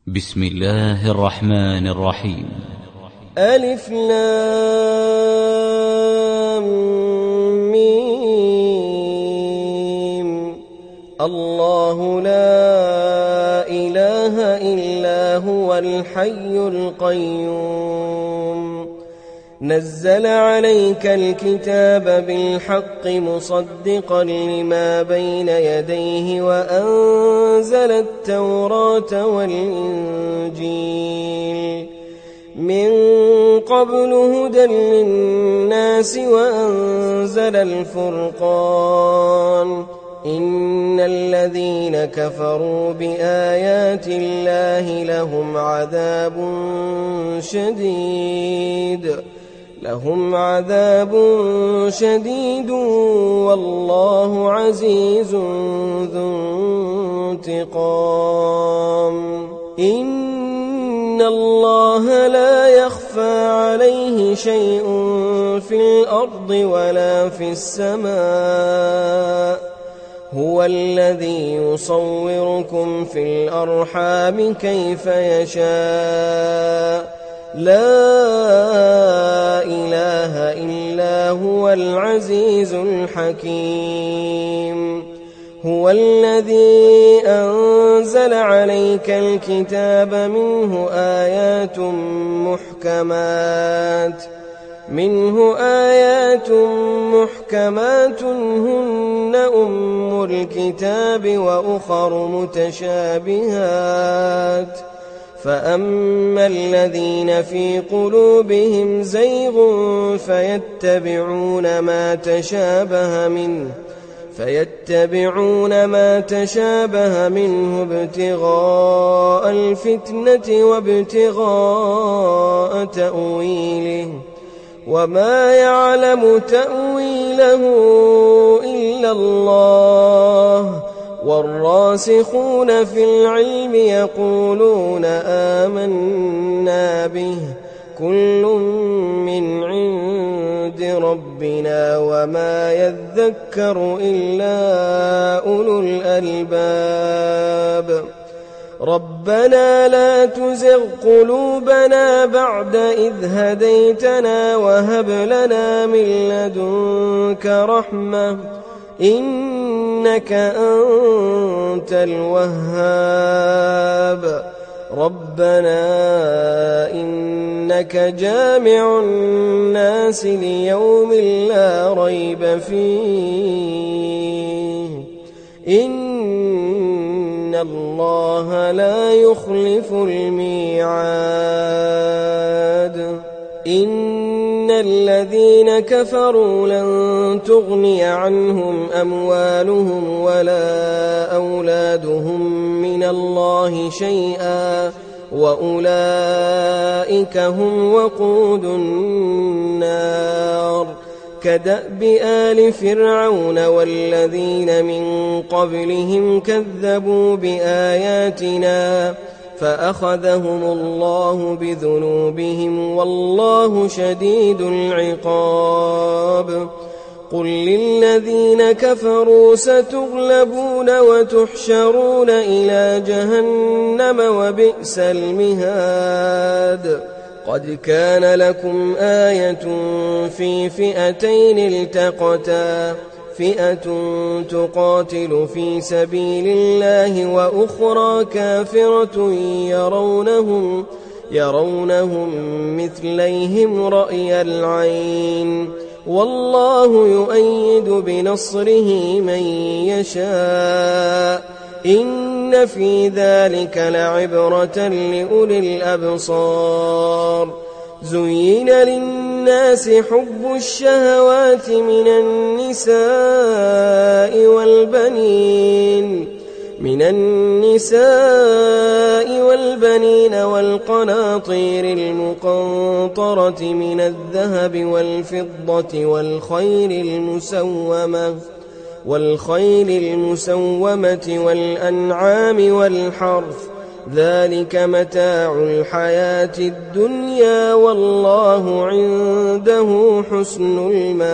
بسم الله الرحمن الرحيم. ألف لام ميم. الله لا إله إلا هو الحي القيوم. نزل عليك الكتاب بالحق مصدقا لما بين يديه وأنزل التوراة والإنجيل من قبل هدى للناس وأنزل الفرقان. إن الذين كفروا بآيات الله لهم عذاب شديد والله عزيز ذو انتقام. إن الله لا يخفى عليه شيء في الأرض ولا في السماء. هو الذي يصوركم في الأرحام كيف يشاء. لا إله إلا هو العزيز الحكيم. هو الذي أنزل عليك الكتاب منه آيات محكمات هن أم الكتاب وأخر متشابهات. فأما الذين في قلوبهم زيغ فيتبعون ما تشابه منه ابتغاء الفتنة وابتغاء تأويله وما يعلم تأويله إلا الله. والراسخون في العلم يقولون آمنا به كل من عند ربنا وما يذكر إلا أولو الألباب. ربنا لا تزغ قلوبنا بعد إذ هديتنا وهب لنا من لدنك رحمة إنك أنت الوهاب. ربنا إنك جامع الناس ليوم لا ريب فيه إن الله لا يخلف الميعاد. إن الذين كفروا لن تغني عنهم أموالهم ولا أولادهم من الله شيئا وأولئك هم وقود النار. كدأب آل فرعون والذين من قبلهم كذبوا بآياتنا فأخذهم الله بذنوبهم والله شديد العقاب. قل للذين كفروا ستغلبون وتحشرون إلى جهنم وبئس المهاد. قد كان لكم آية في فئتين التقتا فئة تقاتل في سبيل الله وأخرى كافرة يرونهم مثليهم رأي العين والله يؤيد بنصره من يشاء. إن في ذلك لعبرة لأولي الأبصار. زين للناس حب الشهوات من النساء والبنين والقناطير المقنطرة من الذهب والفضة والخيل المسومة والأنعام والحرث ذلك متاع الحياة الدنيا والله عنده حسن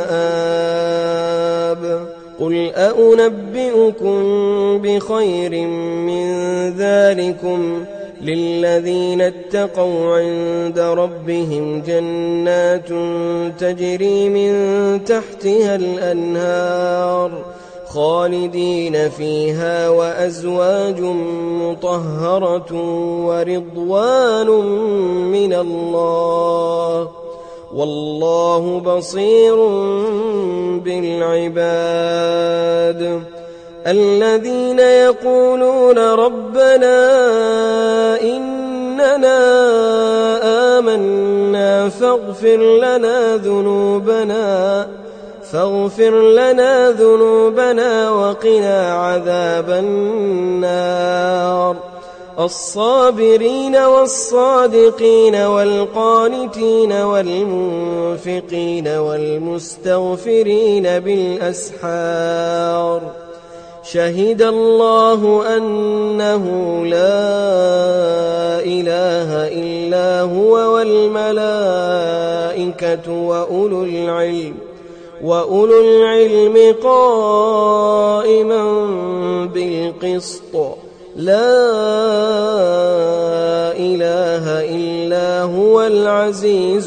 المآب. قل أنبئكم بخير من ذلكم للذين اتقوا عند ربهم جنات تجري من تحتها الأنهار خالدين فيها وأزواج مطهرة ورضوان من الله والله بصير بالعباد الذين يقولون ربنا إننا آمنا فاغفر لنا ذنوبنا وقنا عذاب النار الصابرين والصادقين والقانتين والمنفقين والمستغفرين بالأسحار شهد الله أنه لا إله إلا هو والملائكة وأولو العلم قائما بالقسط لا إله إلا هو العزيز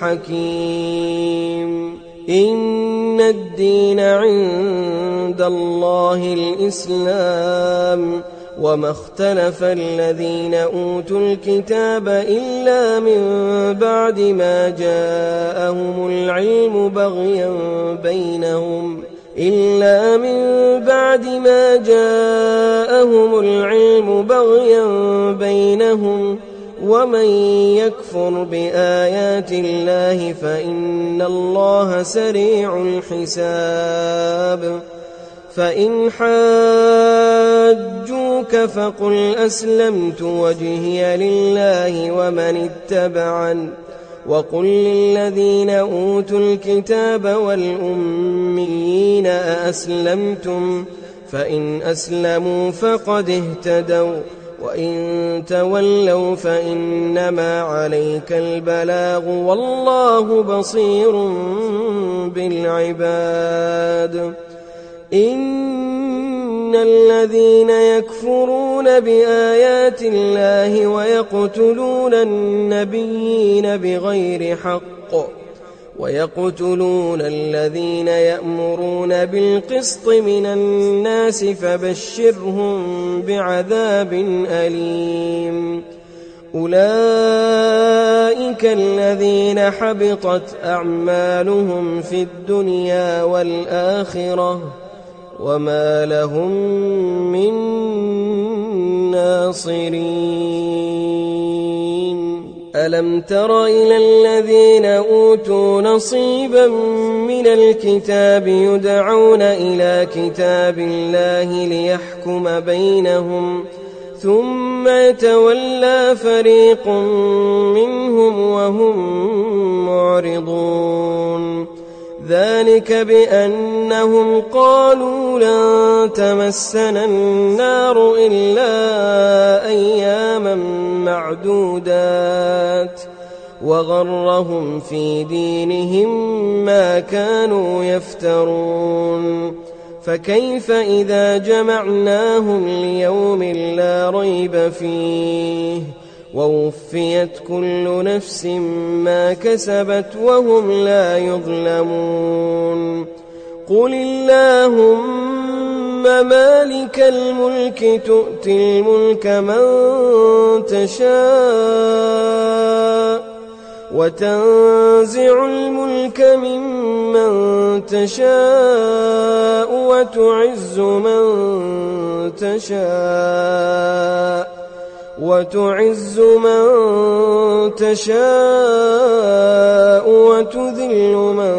الحكيم إن الدين عند الله الإسلام وما اختلف الذين أوتوا الكتاب إلا من بعد ما جاءهم العلم بغيا بينهم ومن يكفر بآيات الله فإن الله سريع الحساب فإن حاجوك فقل أسلمت وجهي لله ومن اتبعن وقل للذين أوتوا الكتاب والأميين أأسلمتم فإن أسلموا فقد اهتدوا وإن تولوا فإنما عليك البلاغ والله بصير بالعباد إن الذين يكفرون بآيات الله ويقتلون النبيين بغير حق ويقتلون الذين يأمرون بالقسط من الناس فبشرهم بعذاب أليم أولئك الذين حبطت أعمالهم في الدنيا والآخرة وما لهم من ناصرين ألم تر إلى الذين أوتوا نصيبا من الكتاب يدعون إلى كتاب الله ليحكم بينهم ثم يتولى فريق منهم وهم معرضون ذلك بأنهم قالوا لن تمسنا النار إلا أياما معدودات وغرهم في دينهم ما كانوا يفترون فكيف إذا جمعناهم ليوم لا ريب فيه ووفيت كل نفس ما كسبت وهم لا يظلمون قل اللهم مالك الملك تؤتي الملك من تشاء وتنزع الملك ممن تشاء وتعز من تشاء وتذل من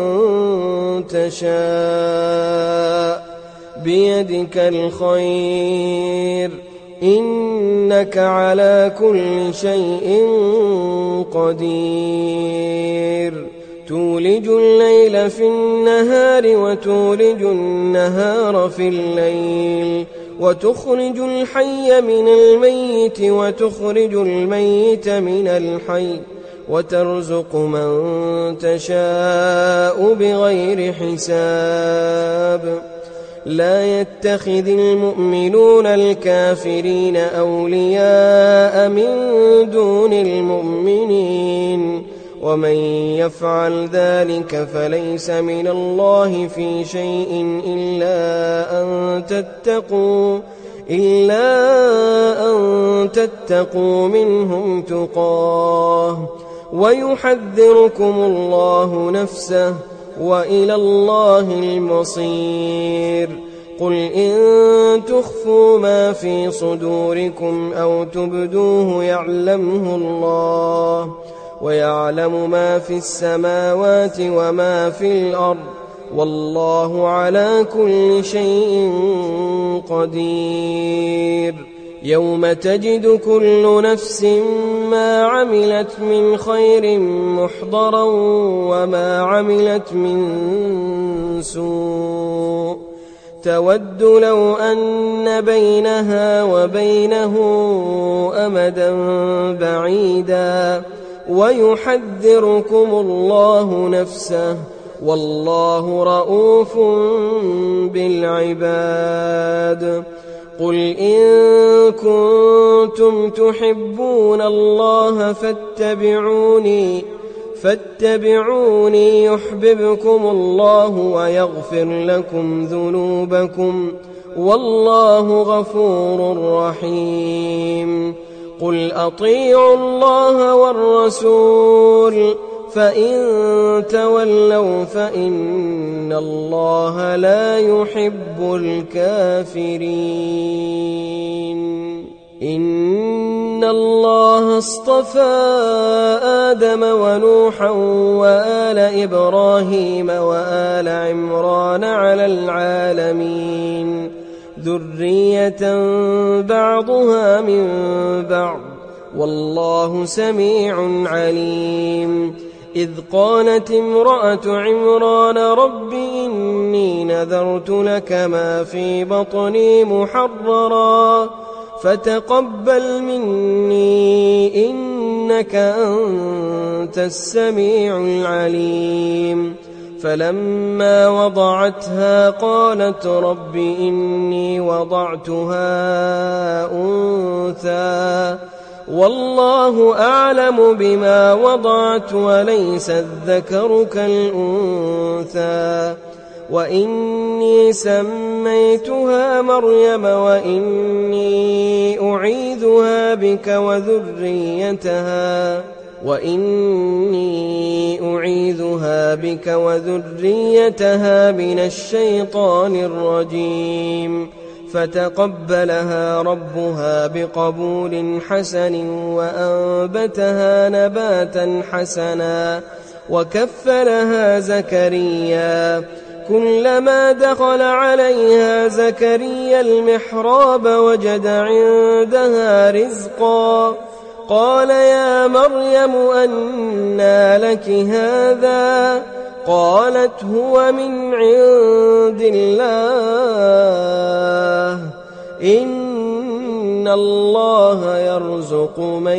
تشاء بيدك الخير إنك على كل شيء قدير تولج الليل في النهار وتولج النهار في الليل وتخرج الحي من الميت وتخرج الميت من الحي وترزق من تشاء بغير حساب لا يتخذ المؤمنون الكافرين أولياء من دون المؤمنين ومن يفعل ذلك فليس من الله في شيء إلا أن تتقوا منهم تقاه ويحذركم الله نفسه وإلى الله المصير. قل إن تخفوا ما في صدوركم أو تبدوه يعلمه الله ويعلم ما في السماوات وما في الأرض والله على كل شيء قدير. يوم تجد كل نفس ما عملت من خير محضرا وما عملت من سوء تود لو أن بينها وبينه أمدا بعيدا ويحذركم الله نفسه والله رؤوف بالعباد. قل إن كنتم تحبون الله فاتبعوني يحببكم الله ويغفر لكم ذنوبكم والله غفور رحيم. قل أطيعوا الله والرسول فإن تولوا فإن الله لا يحب الكافرين. إن الله اصطفى آدم ونوحا وآل إبراهيم وآل عمران على العالمين ذرية بعضها من بعض والله سميع عليم. إذ قالت امرأة عمران رب إني نذرت لك ما في بطني محررا فتقبل مني إنك أنت السميع العليم. فلما وضعتها قالت رب إني وضعتها أنثى والله أعلم بما وضعت وليس الذكر كالأنثى وإني سميتها مريم وإني أعيذها بك وذريتها من الشيطان الرجيم. فتقبلها ربها بقبول حسن وأنبتها نباتا حسنا وكفلها زكريا. كلما دخل عليها زكريا المحراب وجد عندها رزقا قال يا مريم أنى لك هذا قالت هو من عند الله إن الله يرزق من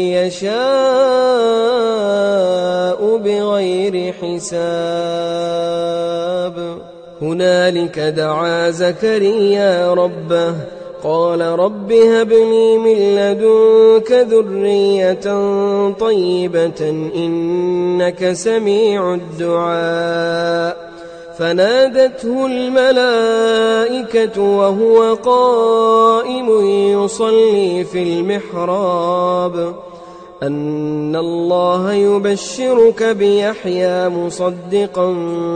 يشاء بغير حساب. هنالك دعا زكريا ربه قال رب هب لي من لدنك ذرية طيبة إنك سميع الدعاء. فنادته الملائكة وهو قائم يصلي في المحراب أن الله يبشرك بيحيى مصدقا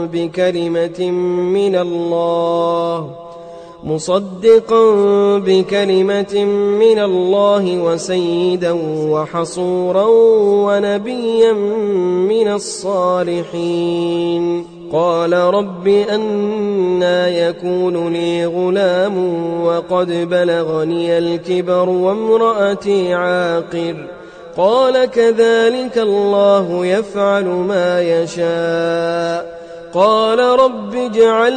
بكلمة من الله وسيدا وحصورا ونبيا من الصالحين. قال رب أنى يكون لي غلام وقد بلغني الكبر وامرأتي عاقر قال كذلك الله يفعل ما يشاء. قال رب اجعل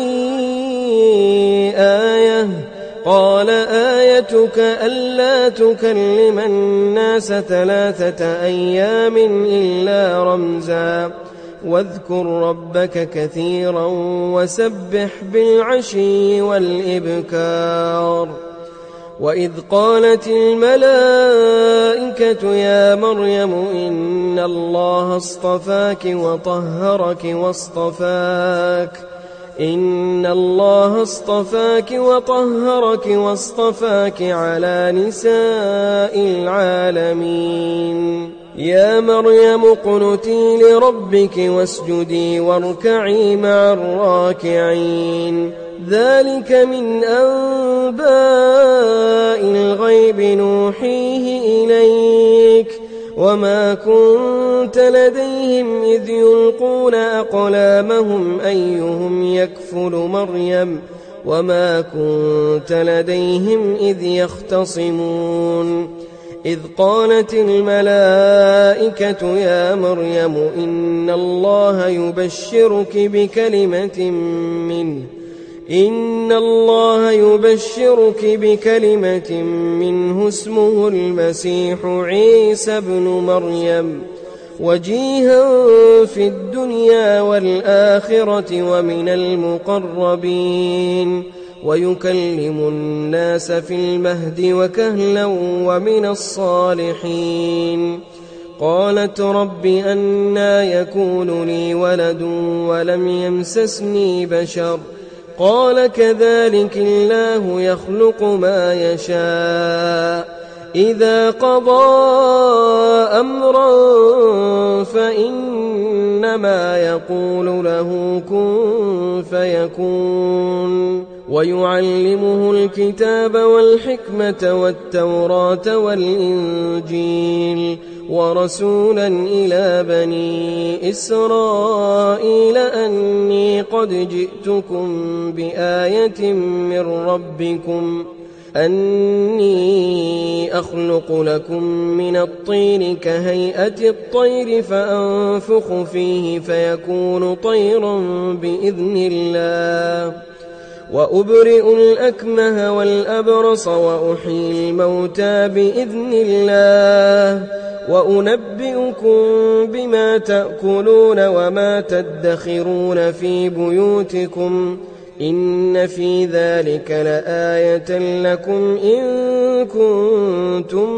لي آية قال آيتك ألا تكلم الناس 3 أيام إلا رمزا واذكر ربك كثيرا وسبح بالعشي والإبكار. وإذ قالت الملائكة يا مريم إن الله اصطفاك وطهرك واصطفاك على نساء العالمين. يا مريم اقنتي لربك واسجدي واركعي مع الراكعين. ذلك من أنباء الغيب نوحيه إليك وما كنت لديهم إذ يلقون أقلامهم أيهم يكفل مريم وما كنت لديهم إذ يختصمون. إذ قالت الملائكة يا مريم إن الله يبشرك بكلمة منه اسمه المسيح عيسى ابن مريم وجيها في الدنيا والآخرة ومن المقربين ويكلم الناس في المهد وكهلا ومن الصالحين. قالت رب أنى يكون لي ولد ولم يمسسني بشر قال كذلك الله يخلق ما يشاء إذا قضى أمرا فإنما يقول له كن فيكون. ويعلمه الكتاب والحكمة والتوراة والإنجيل ورسولا إلى بني إسرائيل أني قد جئتكم بآية من ربكم أني أخلق لكم من الطين كهيئة الطير فأنفخ فيه فيكون طيرا بإذن الله وأبرئ الأكمه والأبرص وأحيي الموتى بإذن الله وأنبئكم بما تأكلون وما تدخرون في بيوتكم إن في ذلك لآية لكم إن كنتم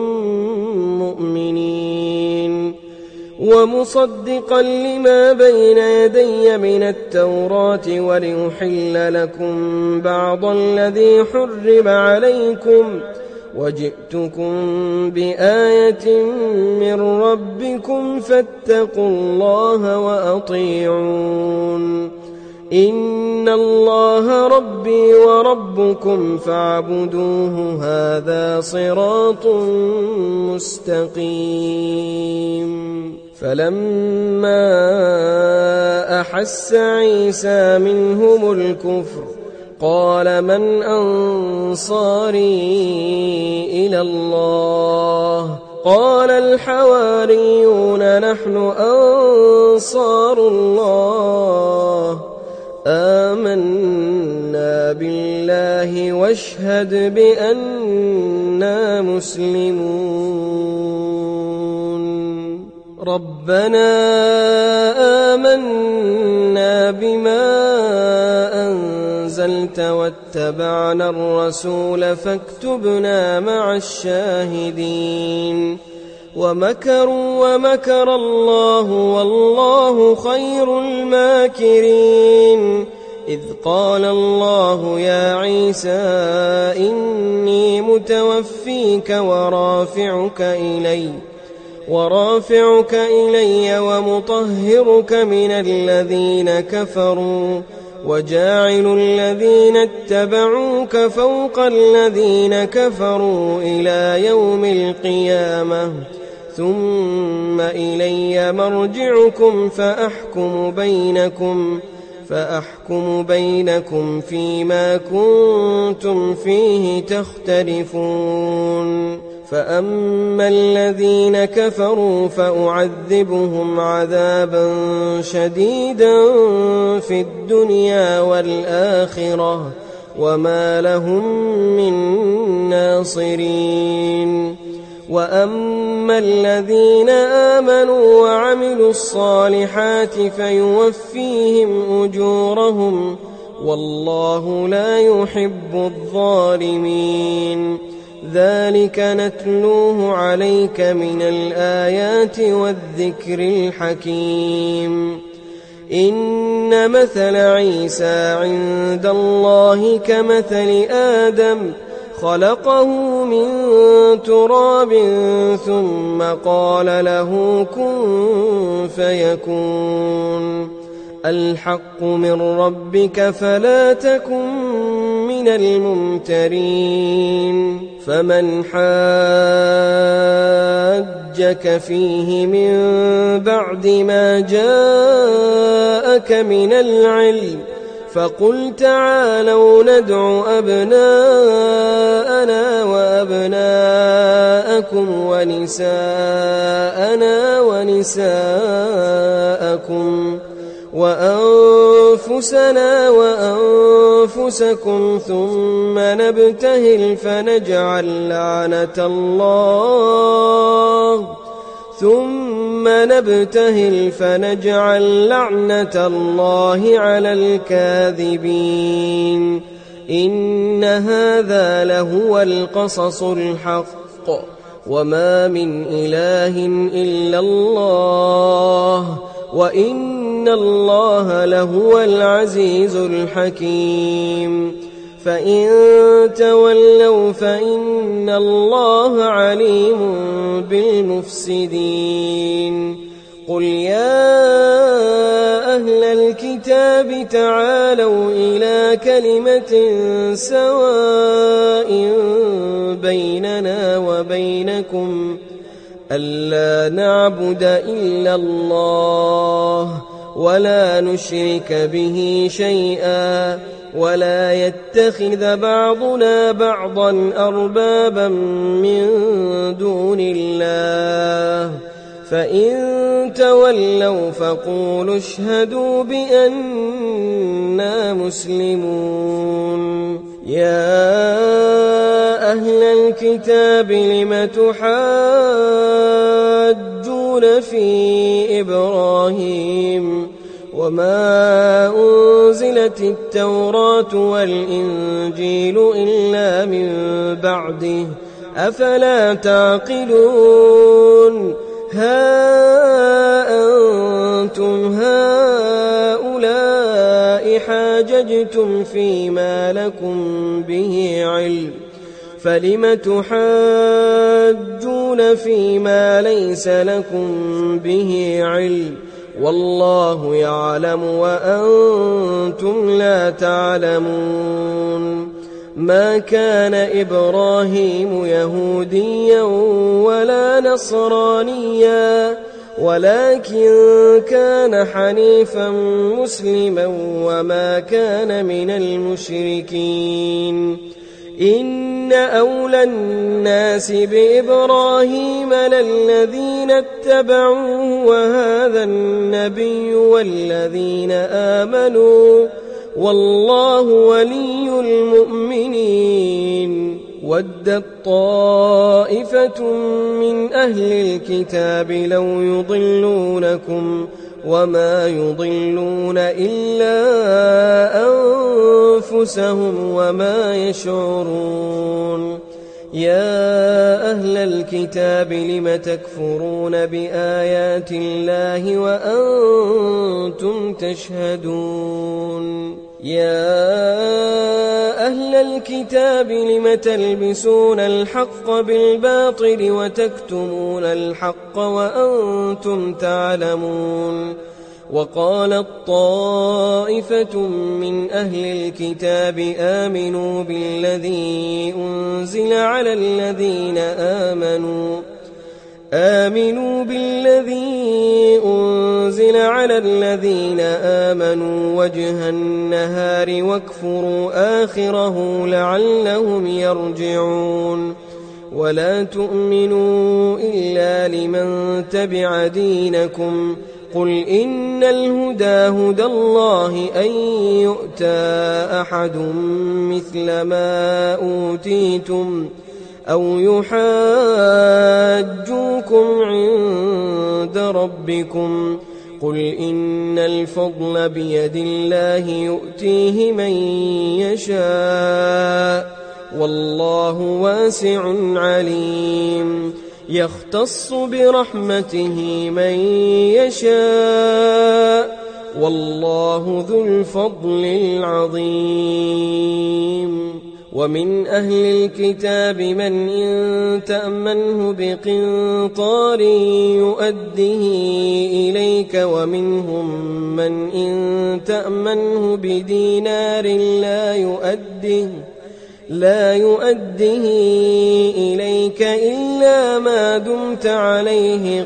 مؤمنين. ومصدقا لما بين يدي من التوراة ولأحل لكم بعض الذي حرم عليكم وجئتكم بآية من ربكم فاتقوا الله وأطيعون. إن الله ربي وربكم فاعبدوه هذا صراط مستقيم. فلما أحس عيسى منهم الكفر قال من أنصاري إلى الله قال الحواريون نحن أنصار الله آمنا بالله واشهد بأننا مسلمون. ربنا آمنا بما أنزلت واتبعنا الرسول فاكتبنا مع الشاهدين. ومكروا ومكر الله والله خير الماكرين. إذ قال الله يا عيسى إني متوفيك ورافعك إلي ومطهرك من الذين كفروا وجاعل الذين اتبعوك فوق الذين كفروا إلى يوم القيامة ثم إلي مرجعكم فأحكم بينكم فيما كنتم فيه تختلفون. فأما الذين كفروا فأعذبهم عذابا شديدا في الدنيا والآخرة وما لهم من ناصرين. وأما الذين آمنوا وعملوا الصالحات فيوفيهم أجورهم والله لا يحب الظالمين. ذلك نتلوه عليك من الآيات والذكر الحكيم. إن مثل عيسى عند الله كمثل آدم خلقه من تراب ثم قال له كن فيكون. الحق من ربك فلا تكن من الممترين. فمن حاجك فيه من بعد ما جاءك من العلم فقل تعالوا ندع أبناءنا وأبناءكم ونساءنا ونساءكم وأنفسنا وأنفسكم ثم نبتهل فنجعل لعنة الله على الكاذبين. إن هذا لهو القصص الحق وما من إله إلا الله وإن الله لهو العزيز الحكيم. فإن تولوا فإن الله عليم بالمفسدين. قل يا أهل الكتاب تعالوا إلى كلمة سواء بيننا وبينكم ألا نعبد إلا الله ولا نشرك به شيئا ولا يتخذ بعضنا بعضا أربابا من دون الله. فإن تولوا فقولوا اشهدوا بأننا مسلمون. يا أهل الكتاب لم تحاجون في إبراهيم وما أنزلت التوراة والإنجيل إلا من بعده أفلا تعقلون. ها أنتم هؤلاء حاججتم فيما لكم به علم فلم تحاجون فيما ليس لكم به علم والله يعلم وأنتم لا تعلمون. ما كان إبراهيم يهوديا ولا نصرانيا ولكن كان حنيفا مسلما وما كان من المشركين. إن أولى الناس بإبراهيم للذين اتبعوه وهذا النبي والذين آمنوا والله ولي المؤمنين. ودت طائفة من أهل الكتاب لو يضلونكم وما يضلون إلا أنفسهم وما يشعرون. يا أهل الكتاب لم تكفرون بآيات الله وأنتم تشهدون. يا أهل الكتاب لم تلبسون الحق بالباطل وتكتمون الحق وأنتم تعلمون. وقالت طائفة من أهل الكتاب آمنوا بالذي أنزل على الذين آمنوا وجه النهار واكفروا آخره لعلهم يرجعون. ولا تؤمنوا إلا لمن تبع دينكم قل إن الهدى هدى الله أن يؤتى أحد مثل ما أوتيتم أو يحاجوكم عند ربكم قل إن الفضل بيد الله يؤتيه من يشاء والله واسع عليم يختص برحمته من يشاء والله ذو الفضل العظيم ومن أهل الكتاب من إن تأمنه بقنطار يؤده إليك ومنهم من إن تأمنه بدينار لا يؤده إليك إلا ما دمت عليه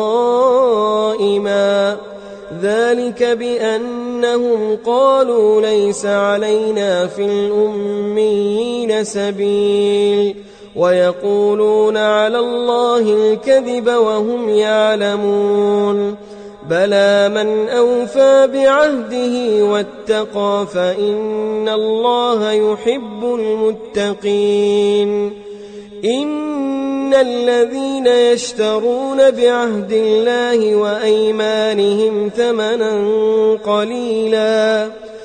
قائما ذلك بأنهم قالوا ليس علينا في الأميين سبيل ويقولون على الله الكذب وهم يعلمون بلى من أوفى بعهده واتقى فإن الله يحب المتقين إن الذين يشترون بعهد الله وأيمانهم ثمنا قليلا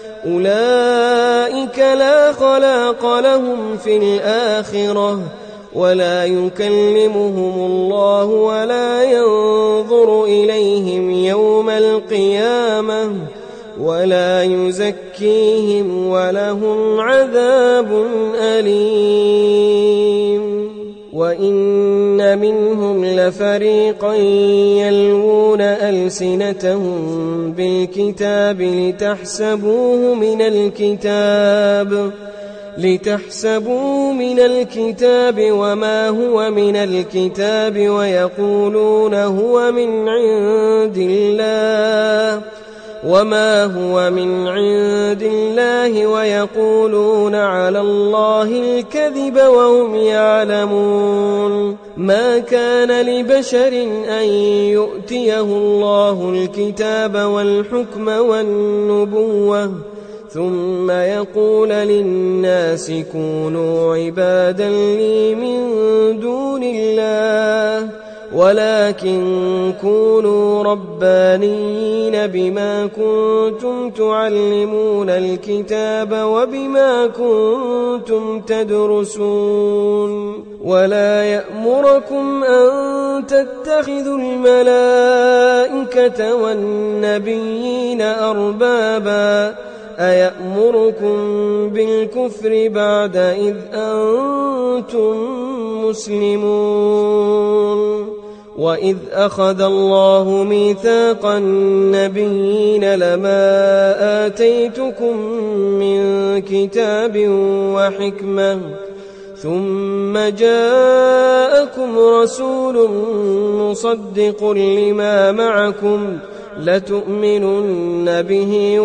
أولئك لا خلاق لهم في الآخرة ولا يكلمهم الله ولا ينظر إليهم يوم القيامة ولا يزكيهم ولهم عذاب أليم وإن منهم لفريقا يلوون ألسنتهم بالكتاب لتحسبوه من الكتاب وما هو من الكتاب ويقولون هو من عند الله ويقولون على الله الكذب وهم يعلمون ما كان لبشر أن يؤتيه الله الكتاب والحكم والنبوة ثم يقول للناس كونوا عبادا لي من دون الله ولكن كونوا ربانيين بما كنتم تعلمون الكتاب وبما كنتم تدرسون ولا يأمركم أن تتخذوا الملائكة والنبيين أربابا أيأمركم بالكفر بعد إذ أنتم مسلمون وإذ أخذ الله ميثاق النبيين لما آتيتكم من كتاب وحكمة ثم جاءكم رسول مصدق لما معكم لتؤمنن به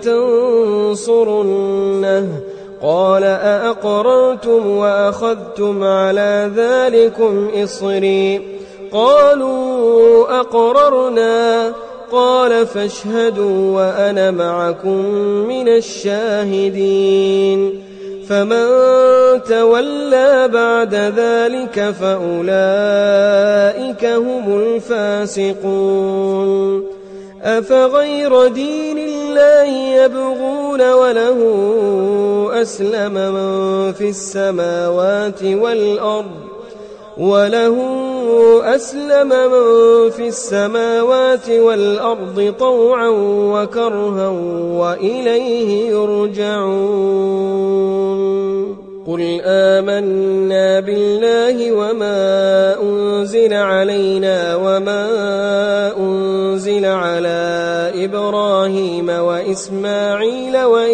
ولتنصرنه قال أأقررتم وأخذتم على ذلكم إصري قالوا أقررنا قال فاشهدوا وأنا معكم من الشاهدين فمن تولى بعد ذلك فأولئك هم الفاسقون أفغير دين الله يبغون وله أسلم من في السماوات والأرض طوعا وكرها وإليه يرجعون قل آمنا بالله وما أنزل علينا وما أنزل على إبراهيم وإسماعيل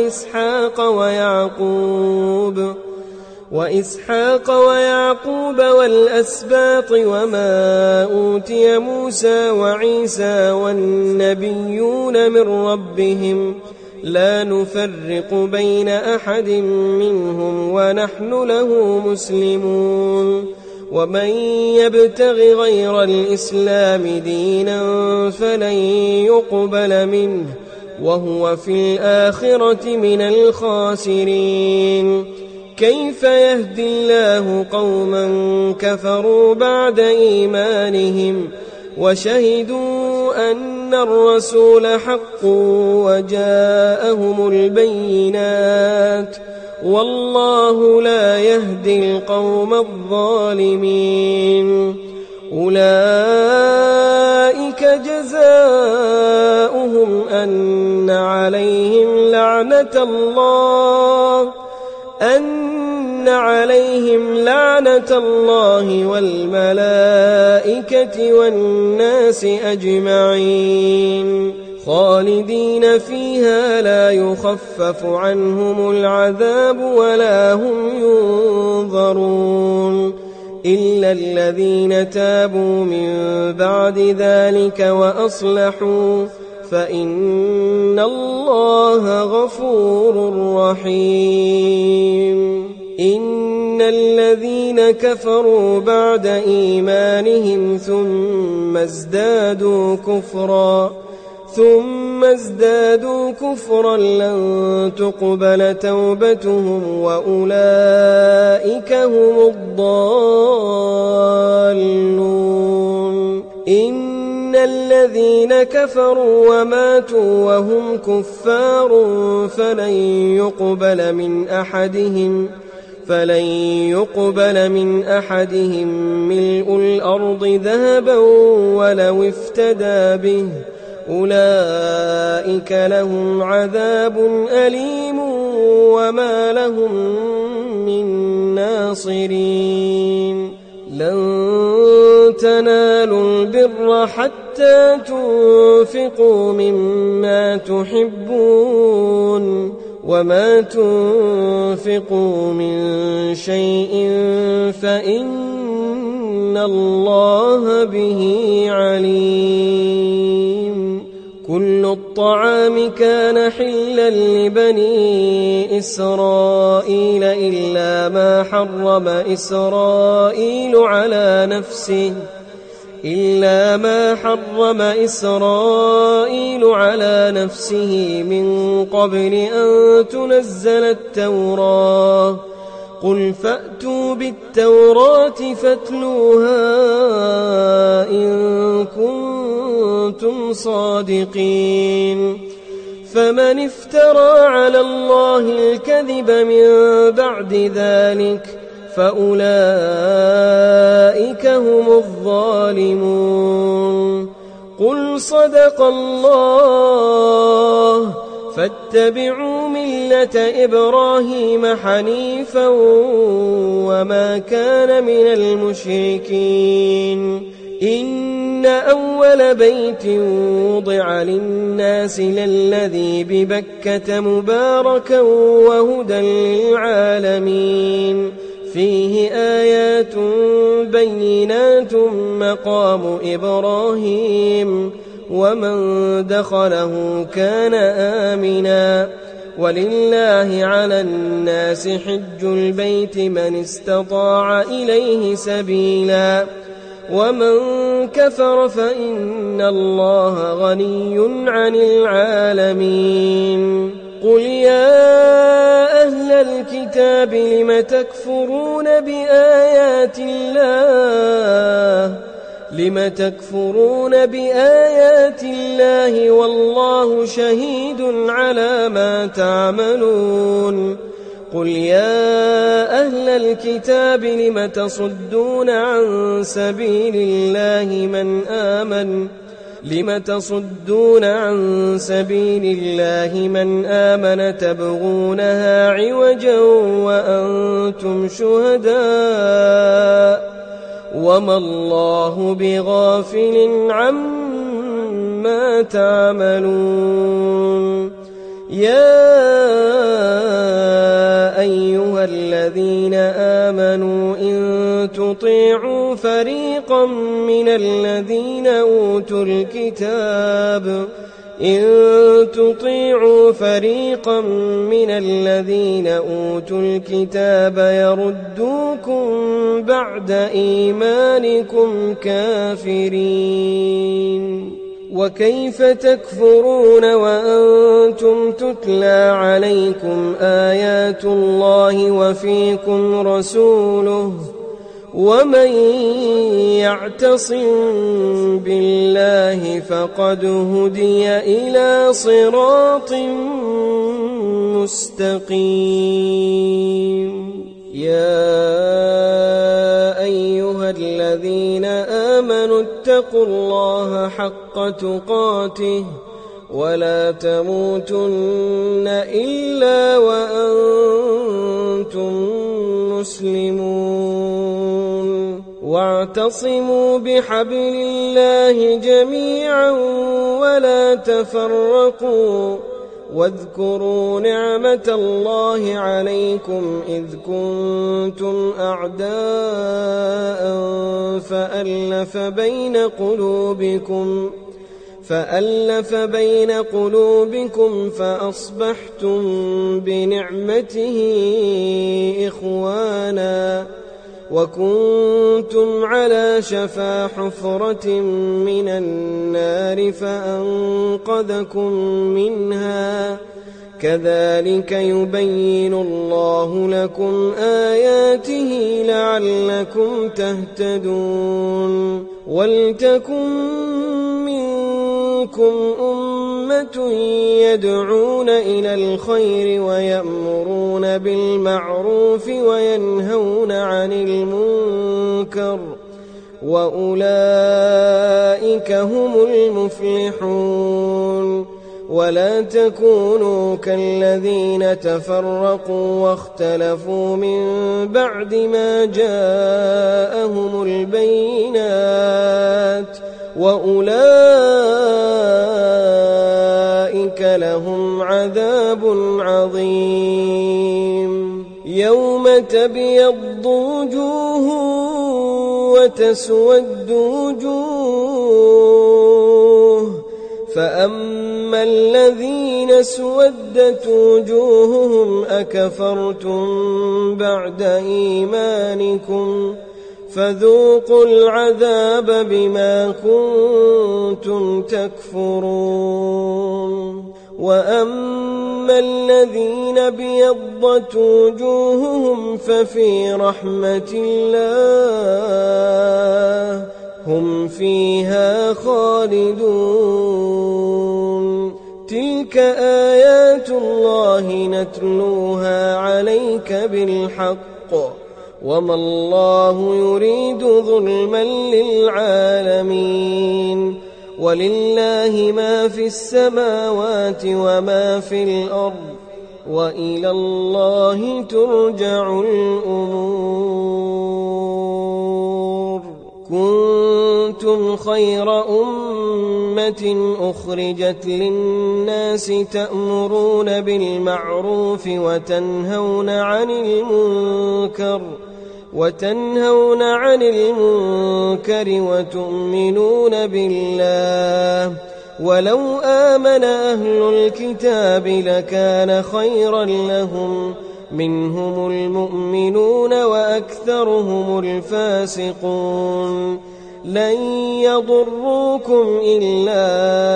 وإسحاق ويعقوب والأسباط وما أوتي موسى وعيسى والنبيون من ربهم لا نفرق بين أحد منهم ونحن له مسلمون ومن يبتغ غير الإسلام دينا فلن يقبل منه وهو في الآخرة من الخاسرين كيف يهدي الله قوما كفروا بعد إيمانهم وشهدوا أن الرسول حق وجاءهم البينات والله لا يهدي القوم الظالمين. أولئك جزاؤهم أن عليهم لعنة الله والملائكة والناس أجمعين خالدين فيها لا يخفف عنهم العذاب ولا هم ينظرون إلا الذين تابوا من بعد ذلك وأصلحوا فإن الله غفور رحيم. إن الذين كفروا بعد إيمانهم ثم ازدادوا كفرا لن تقبل توبتهم وأولئك هم الضالون. إن الذين كفروا وماتوا وهم كفار فلن يقبل من أحدهم ملء الأرض ذهبا ولو افتدى به أولئك لهم عذاب أليم وما لهم من ناصرين. لن تنالوا البر حتى تنفقوا مما تحبون وما تنفقوا من شيء فإن الله به عليم. كل الطعام كان حلا لبني إسرائيل إلا ما حرم إسرائيل على نفسه من قبل أن تنزل التوراة. قل فأتوا بالتوراة فاتلوها إن كنتم صادقين. فمن افترى على الله الكذب من بعد ذلك فأولئك هم الظالمون. قل صدق الله فاتبعوا ملة إبراهيم حنيفا وما كان من المشركين. إن أول بيت وضع للناس للذي ببكة مباركا وهدى للعالمين فيه آيات بينات مقام إبراهيم ومن دخله كان آمنا ولله على الناس حج البيت من استطاع إليه سبيلا ومن كفر فإن الله غني عن العالمين. قل يا أهل الكتاب لم تكفرون بآيات الله والله شهيد على ما تعملون. قل يا أهل الكتاب لم تصدون عن سبيل الله من آمن تبغونها عوجا وأنتم شهداء وما الله بغافل عما تعملون. يا أيها الذين آمنوا إن تطيعوا فريقا من الذين أوتوا الكتاب يردوكم بعد إيمانكم كافرين. وكيف تكفرون وأنتم تتلى عليكم آيات الله وفيكم رسوله ومن يعتصم بالله فقد هدي إلى صراط مستقيم. يا أيها الذين آمنوا اتقوا الله حق تقاته ولا تموتن إلا وأنتم مسلمون واعتصموا بحبل الله جميعا ولا تفرقوا واذكروا نعمة الله عليكم إذ كنتم أعداء فألف بين قلوبكم فأصبحتم بنعمته إخوانا وكنتم على شفا حفرة من النار فأنقذكم منها كذلك يبين الله لكم آياته لعلكم تهتدون. ولتكن منكم أمة يدعون إلى الخير ويأمرون بالمعروف وينهون عن المنكر وأولئك هم المفلحون. ولا تكونوا كالذين تفرقوا واختلفوا من بعد ما جاءهم البينات وأولئك لهم عذاب عظيم. يوم تبيض وجوه وتسود وجوه فأما الذين اسودت وجوههم أكفرتم بعد إيمانكم فذوقوا العذاب بما كنتم تكفرون. وأما الذين ابيضت وجوههم ففي رحمة الله هم فيها خالدون. تلك آيات الله نتلوها عليك بالحق وما الله يريد ظلما للعالمين. ولله ما في السماوات وما في الأرض وإلى الله ترجع الأمور. كنتم خير أمة أخرجت للناس تأمرون بالمعروف وتنهون عن المنكر وتؤمنون بالله. ولو آمن أهل الكتاب لكان خيرا لهم منهم المؤمنون وأكثرهم الفاسقون. لن يضروكم إلا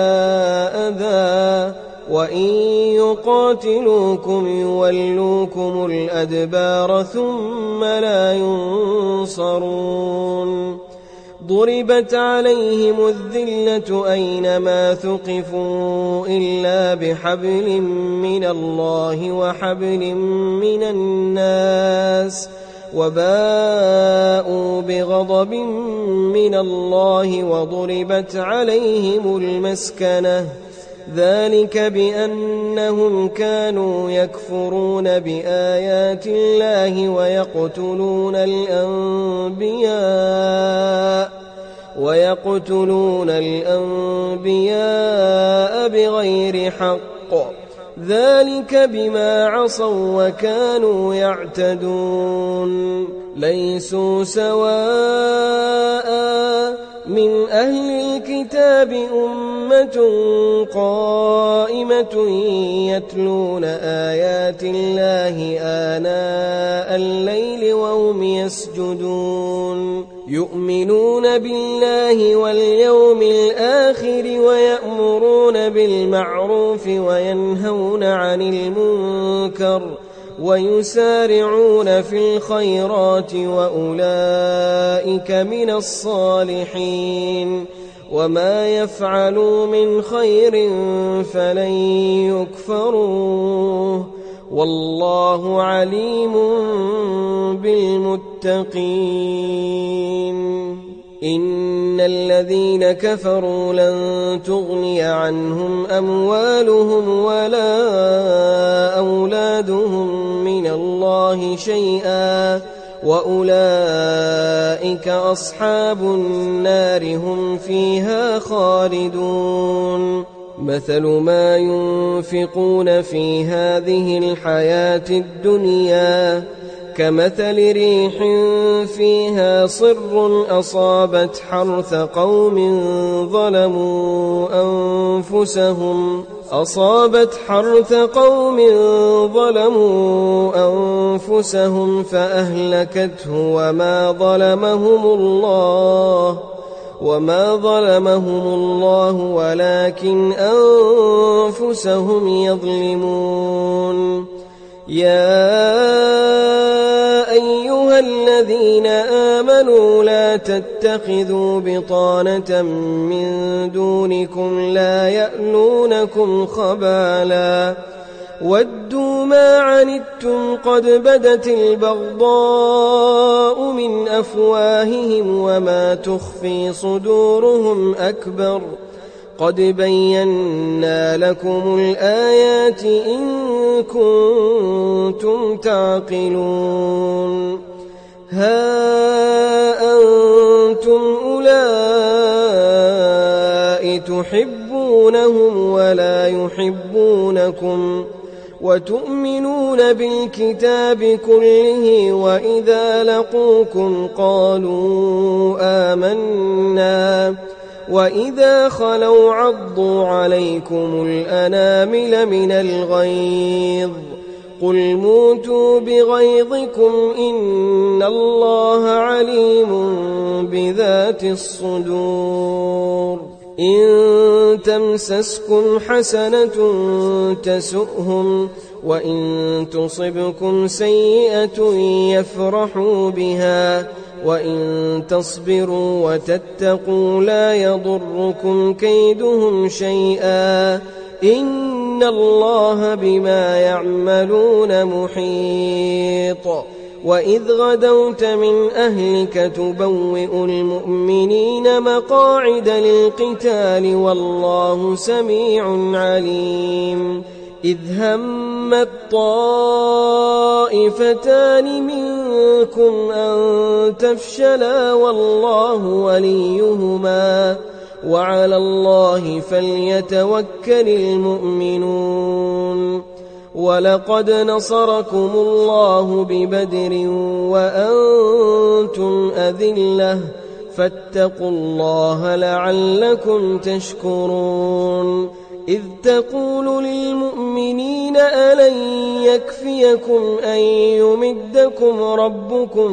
أذى وإن يقاتلوكم يولوكم الأدبار ثم لا ينصرون. ضربت عليهم الذلة أينما ثقفوا إلا بحبل من الله وحبل من الناس وباءوا بغضب من الله وضربت عليهم المسكنة ذلك بأنهم كانوا يكفرون بآيات الله ويقتلون الأنبياء بغير حق ذلك بما عصوا وكانوا يعتدون. ليسوا سواء من أهل الكتاب أمة قائمة يتلون آيات الله آناء الليل وهم يسجدون يؤمنون بالله واليوم الآخر ويأمرون بالمعروف وينهون عن المنكر ويسارعون في الخيرات وأولئك من الصالحين وما يفعلوا من خير فلن يكفروه والله عليم بالمتقين. إن الذين كفروا لن تغني عنهم أموالهم ولا أولادهم من الله شيئا وأولئك أصحاب النار هم فيها خالدون. مثل ما ينفقون في هذه الحياة الدنيا كمثل ريح فيها صر أصابت حرث قوم ظلموا أنفسهم فأهلكته وما ظلمهم الله ولكن أنفسهم يظلمون. يا أيها الذين آمنوا لا تتخذوا بطانة من دونكم لا يألونكم خبالا ودوا ما عنتم قد بدت البغضاء من أفواههم وما تخفي صدورهم أكبر قد بينا لكم الآيات إن كنتم تعقلون. ها أنتم أولئك تحبونهم ولا يحبونكم وتؤمنون بالكتاب كله وإذا لقوكم قالوا آمنا وإذا خلوا عضوا عليكم الأنامل من الغيظ قل موتوا بغيظكم إن الله عليم بذات الصدور. إن تمسسكم حسنة تسؤهم وإن تصبكم سيئة يفرحوا بها وإن تصبروا وتتقوا لا يضركم كيدهم شيئا إن الله بما يعملون محيط. وإذ غدوت من أهلك تبوئ المؤمنين مقاعد للقتال والله سميع عليم. إذ همت طائفتان منكم أن تفشلا والله وليهما وعلى الله فليتوكل المؤمنون. ولقد نصركم الله ببدر وأنتم أذلة فاتقوا الله لعلكم تشكرون. إذ تقول للمؤمنين ألن يكفيكم أن يمدكم ربكم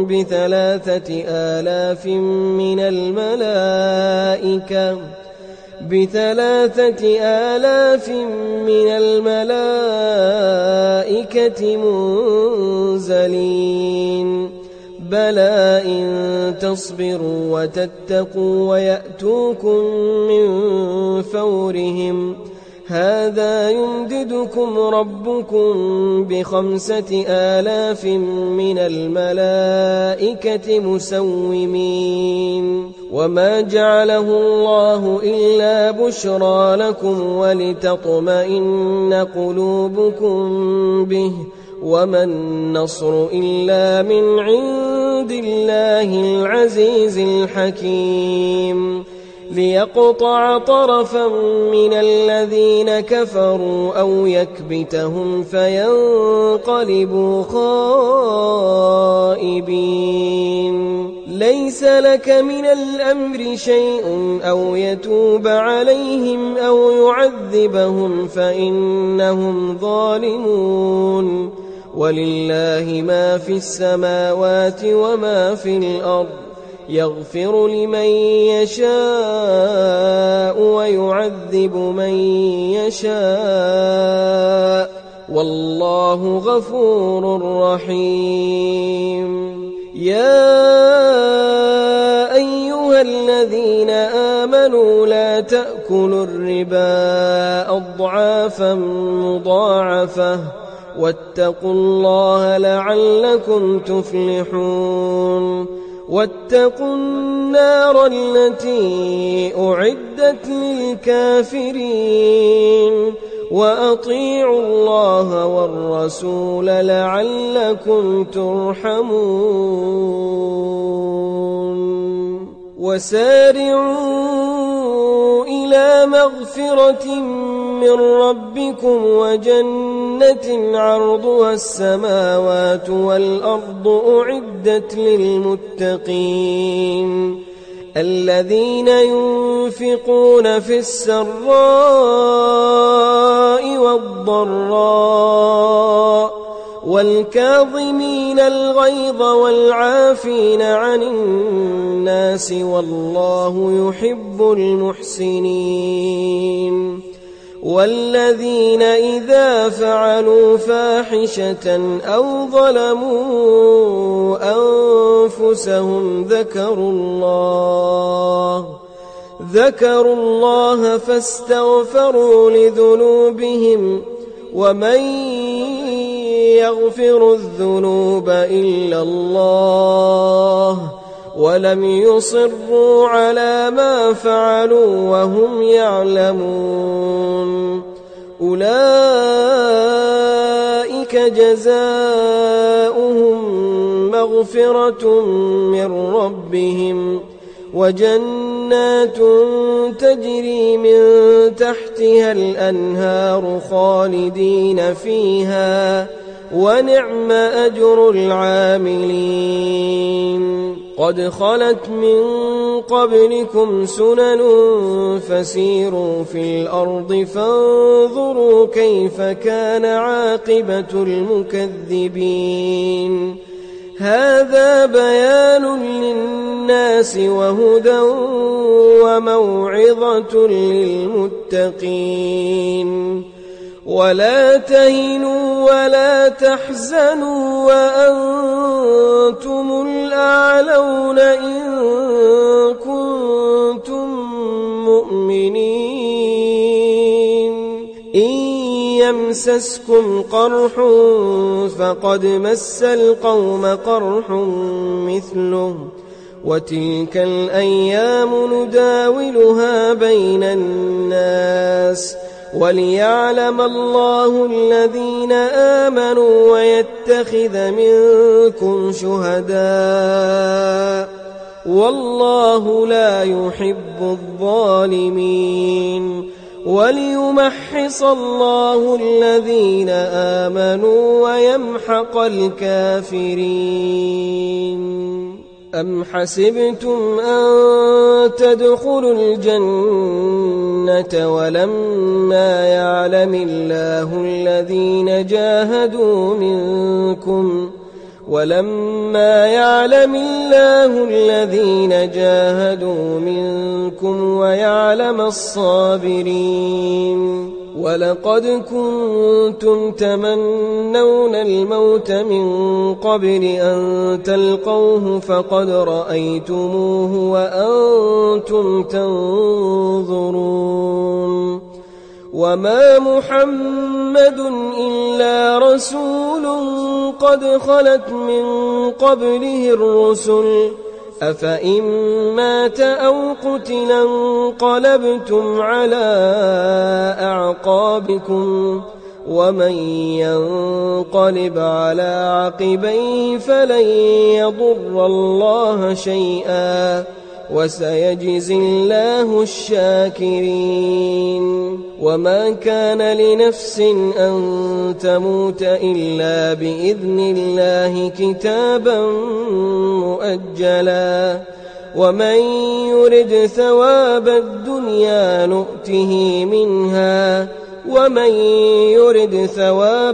ب3,000 من الملائكة منزلين بلى إن تصبروا وتتقوا ويأتوكم من فورهم هذا يمددكم ربكم ب5,000 من الملائكة مسومين. وما جعله الله إلا بشرى لكم ولتطمئن قلوبكم به وما النصر إلا من عند الله العزيز الحكيم. ليقطع طرفا من الذين كفروا أو يكبتهم فينقلبوا خائبين. ليس لك من الأمر شيء أو يتوب عليهم أو يعذبهم فإنهم ظالمون. ولله ما في السماوات وما في الأرض يغفر لمن يشاء ويعذب من يشاء والله غفور رحيم يا أيها الذين آمنوا لا تأكلوا الربا أضعافا مضاعفة واتقوا الله لعلكم تفلحون واتقوا النار التي أعدت للكافرين وأطيعوا الله والرسول لعلكم ترحمون وسارعوا إلى مغفرة من ربكم وجنة عرضها السماوات والأرض أعدت للمتقين الذين ينفقون في السراء والضراء والكاظمين الغيظ والعافين عن الناس والله يحب المحسنين والذين إذا فعلوا فاحشة أو ظلموا أنفسهم ذكروا الله فاستغفروا لذنوبهم ومن يغفر الذنوب إلا الله ولم يصروا على ما فعلوا وهم يعلمون أولئك جزاؤهم مغفرة من ربهم وجنات تجري من تحتها الأنهار خالدين فيها ونعم أجر العاملين قد خلت من قبلكم سنن فسيروا في الأرض فانظروا كيف كان عاقبة المكذبين هذا بيان للناس وهدى وموعظة للمتقين ولا تهنوا ولا تحزنوا وأنتم الأعلون إن كنتم مؤمنين إن يمسسكم قرح فقد مس القوم قرح مثله وتلك الأيام نداولها بين الناس وليعلم الله الذين آمنوا ويتخذ منكم شهداء والله لا يحب الظالمين وليمحص الله الذين آمنوا ويمحق الكافرين أم حسبتم أن تدخلوا الجنة ولما يعلم الله الذين جاهدوا منكم ويعلم الصابرين ولقد كنتم تمنون الموت من قبل أن تلقوه فقد رأيتموه وأنتم تنظرون وما محمد إلا رسول قد خلت من قبله الرسل أفإن مات أو قتل انقلبتم على أعقابكم ومن ينقلب على عقبيه فلن يضر الله شيئا وسيجزي الله الشاكرين وما كان لنفس أن تموت إلا بإذن الله كتابا مؤجلا ومن يرد ثواب الدنيا نؤته منها ومن يرد ثواب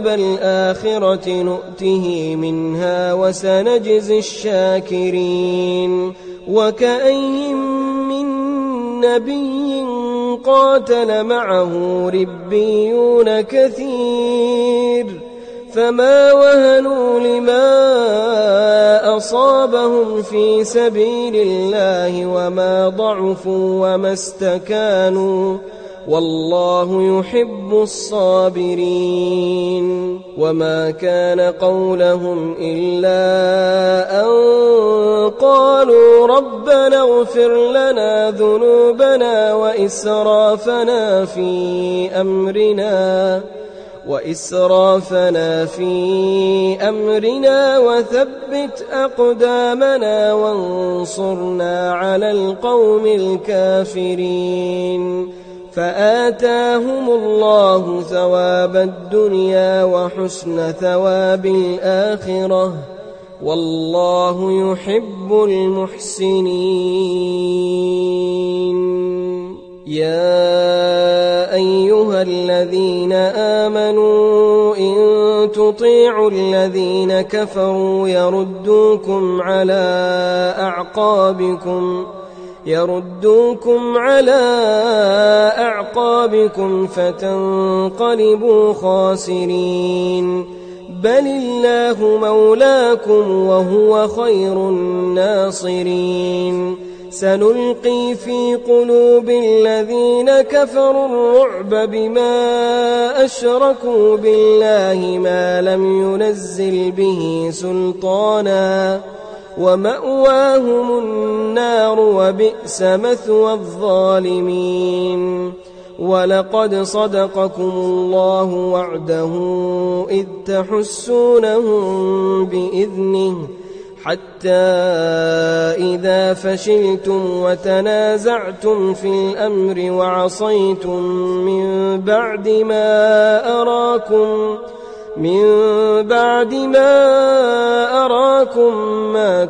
الآخرة نؤته منها وسنجزي الشاكرين وكأين من نبي قاتل معه ربيون كثير فما وهنوا لما أصابهم في سبيل الله وما ضعفوا وما استكانوا والله يحب الصابرين وما كان قولهم إلا أن قالوا ربنا اغفر لنا ذنوبنا وإسرافنا في أمرنا وثبت أقدامنا وانصرنا على القوم الكافرين فآتاهم الله ثواب الدنيا وحسن ثواب الآخرة والله يحب المحسنين يا أيها الذين آمنوا إن تطيعوا الذين كفروا يردوكم على أعقابكم فتنقلبوا خاسرين بل الله مولاكم وهو خير الناصرين سنلقي في قلوب الذين كفروا الرعب بما أشركوا بالله ما لم ينزل به سلطانا ومأواهم النار وبئس مثوى الظالمين ولقد صدقكم الله وعده إذ تحسونهم بإذنه حتى إذا فشلتم وتنازعتم في الأمر وعصيتم من بعد ما أراكم ما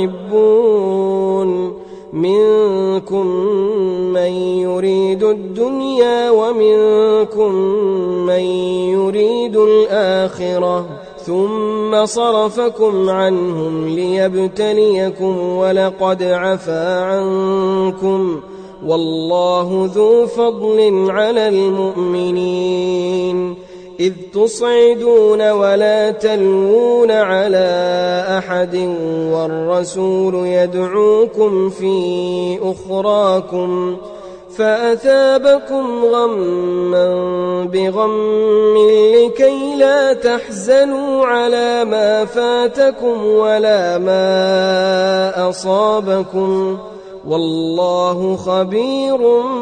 تحبون منكم من يريد الدنيا ومنكم من يريد الآخرة ثم صرفكم عنهم ليبتليكم ولقد عفا عنكم والله ذو فضل على المؤمنين إذ تصعدون ولا تلوون على أحد والرسول يدعوكم في أخراكم فأثابكم غما بغم لكي لا تحزنوا على ما فاتكم ولا ما أصابكم والله خبير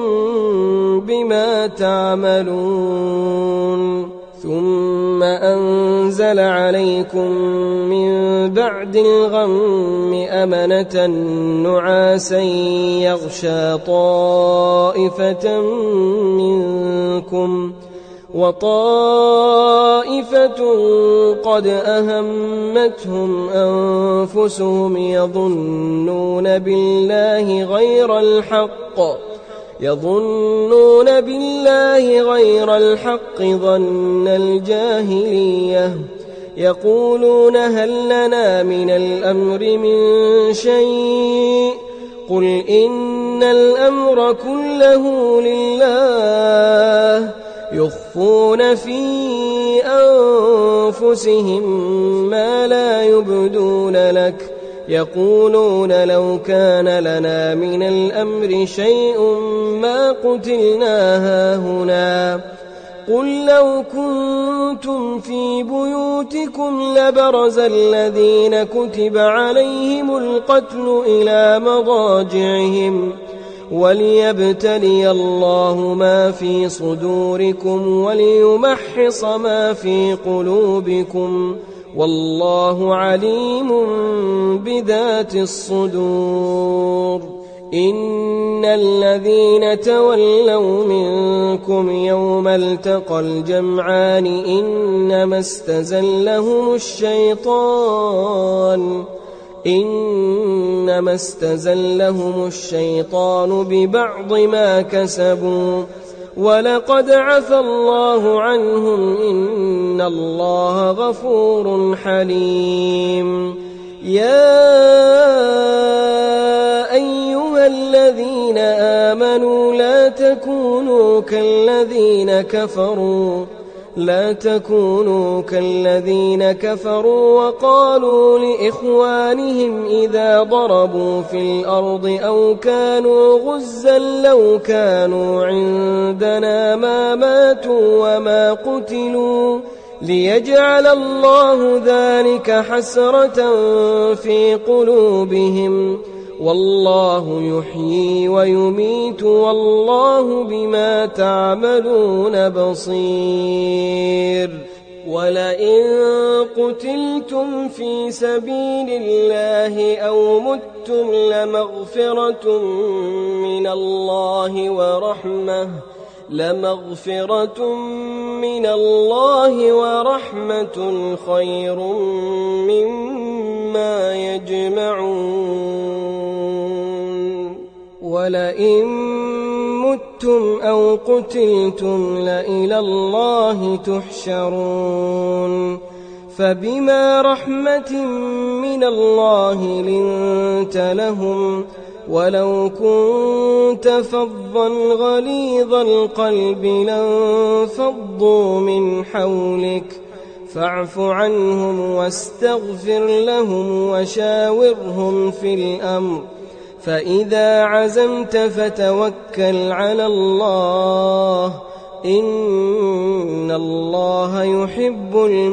بما تعملون ثم أنزل عليكم من بعد الغم أمنة نعاسا يغشى طائفة منكم وطائفة قد أهمتهم أنفسهم يظنون بالله غير الحق ظن الجاهلية يقولون هل لنا من الأمر من شيء قل إن الأمر كله لله يخفون في أنفسهم ما لا يبدون لك يقولون لو كان لنا من الأمر شيء ما قتلنا هاهنا قل لو كنتم في بيوتكم لبرز الذين كتب عليهم القتل إلى مضاجعهم وليبتلي الله ما في صدوركم وليمحص ما في قلوبكم والله عليم بذات الصدور إن الذين تولوا منكم يوم التقى الجمعان إنما استزلهم الشيطان ببعض ما كسبوا ولقد عفى الله عنهم إن الله غفور حليم يا أيها الذين آمنوا لا تكونوا كالذين كفروا وقالوا لإخوانهم إذا ضربوا في الأرض أو كانوا غزا لو كانوا عندنا ما ماتوا وما قتلوا ليجعل الله ذلك حسرة في قلوبهم والله يحيي ويميت والله بما تعملون بصير ولئن قتلتم في سبيل الله أو متم لمغفرة من الله ورحمة خير مما يجمعون ولئن متم أو قتلتم لإلى الله تحشرون فبما رحمة من الله لنت لهم ولو كنت فظا غليظ القلب لانفضوا من حولك فاعف عنهم واستغفر لهم وشاورهم في الأمر فإذا عزمت فتوكل على الله إن الله يحب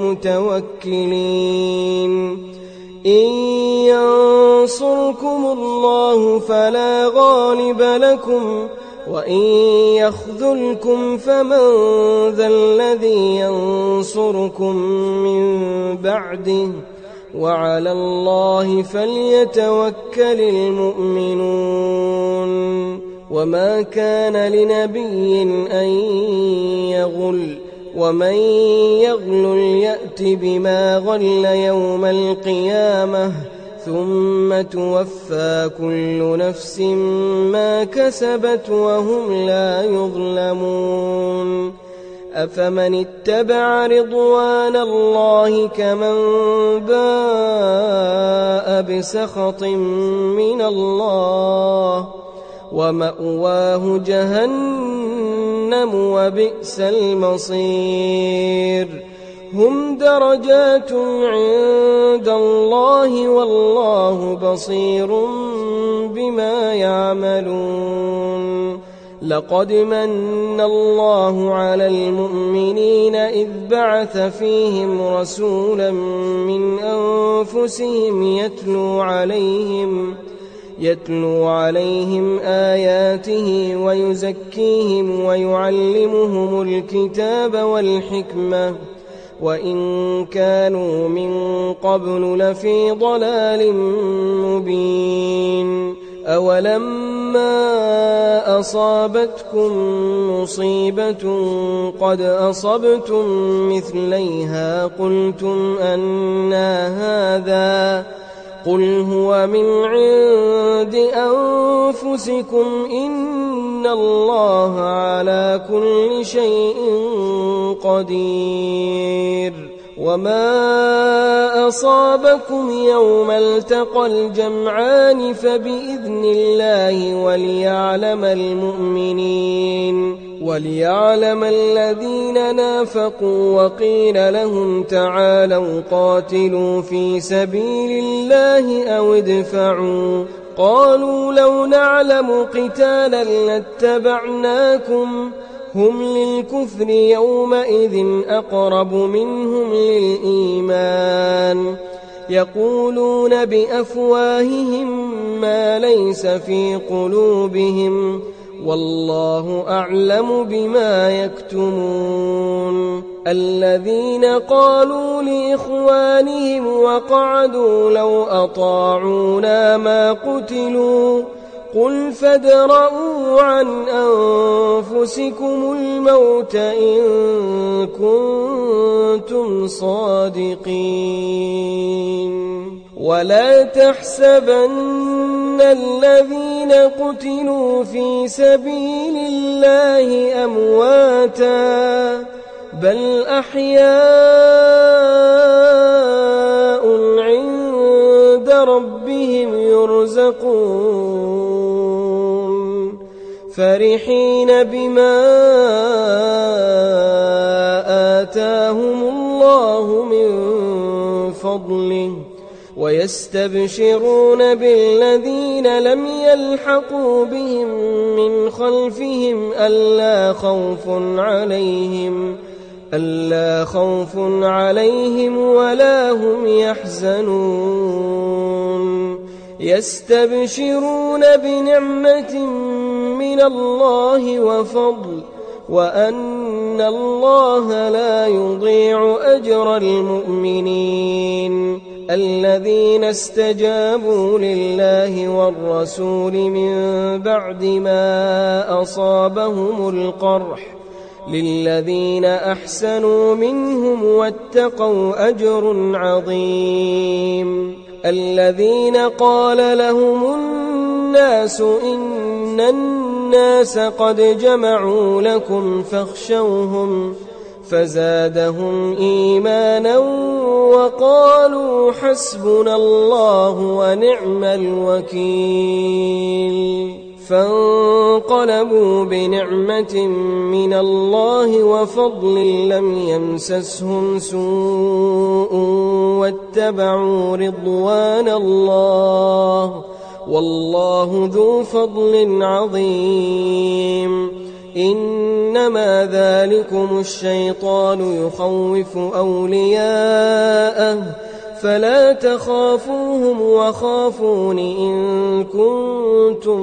المتوكلين إن ينصركم الله فلا غالب لكم وإن يخذلكم فمن ذا الذي ينصركم من بعده وعلى الله فليتوكل المؤمنون وما كان لنبي أن يغل ومن يغل يأت بما غل يوم القيامة ثم توفى كل نفس ما كسبت وهم لا يظلمون أفمن اتبع رضوان الله كمن باء بسخط من الله ومأواه جهنم وبئس المصير هم درجات عند الله والله بصير بما يعملون لقد من الله على المؤمنين إذ بعث فيهم رسولا من أنفسهم يتلو عليهم آياته ويزكيهم ويعلمهم الكتاب والحكمة وإن كانوا من قبل لفي ضلال مبين أولما أصابتكم مصيبة قد أصبتم مثليها قلتم أنى هذا قل هو من عند أنفسكم إن الله على كل شيء قدير وما أصابكم يوم التقى الجمعان فبإذن الله وليعلم الذين نافقوا وقيل لهم تعالوا قاتلوا في سبيل الله أو ادفعوا قالوا لو نعلم قتالا لاتبعناكم هم للكفر يومئذ أقرب منهم للإيمان يقولون بأفواههم ما ليس في قلوبهم والله أعلم بما يكتمون الذين قالوا لإخوانهم وقعدوا لو أطاعونا ما قتلوا قل فادرءوا عن أنفسكم الموت إن كنتم صادقين ولا تحسبن الذين قتلوا في سبيل الله أمواتا بل أحياء عند ربهم يرزقون فرحين بما آتاهم الله من فضله ويستبشرون بالذين لم يلحقوا بهم من خلفهم ألا خوف عليهم ولا هم يحزنون يستبشرون بنعمة من الله وفضل وأن الله لا يضيع أجر المؤمنين الذين استجابوا لله والرسول من بعد ما أصابهم القرح للذين أحسنوا منهم واتقوا أجر عظيم الذين قال لهم الناس إن الناس قد جمعوا لكم فاخشوهم فزادهم إيمانا وقالوا حسبنا الله ونعم الوكيل فانقلبوا بنعمة من الله وفضل لم يمسسهم سوء واتبعوا رضوان الله والله ذو فضل عظيم إنما ذلكم الشيطان يخوف أولياءه فلا تخافوهم وخافون إن كنتم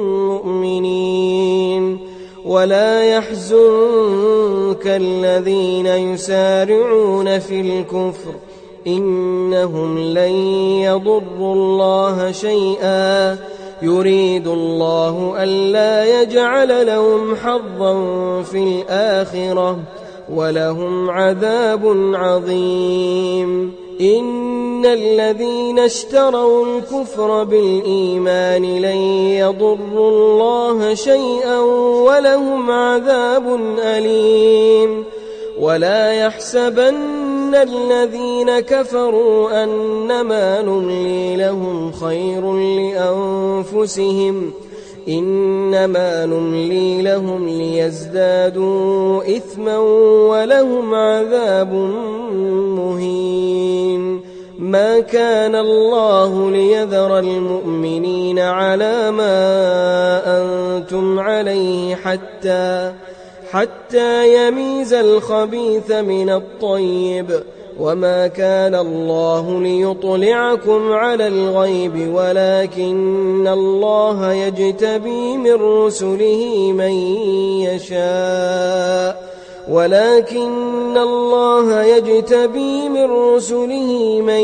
مؤمنين ولا يحزنك الذين يسارعون في الكفر إنهم لن يضروا الله شيئا يريد الله ألا يجعل لهم حظا في الآخرة ولهم عذاب عظيم إن الذين اشتروا الكفر بالإيمان لن يضروا الله شيئا ولهم عذاب أليم ولا يحسبن الذين كفروا أنما نملي لهم خير لأنفسهم إنما نملي لهم ليزدادوا إثما ولهم عذاب مهين ما كان الله ليذر المؤمنين على ما أنتم عليه حتى يميز الخبيث من الطيب وما كان الله ليطلعكم على الغيب ولكن الله يجتبي من رسله من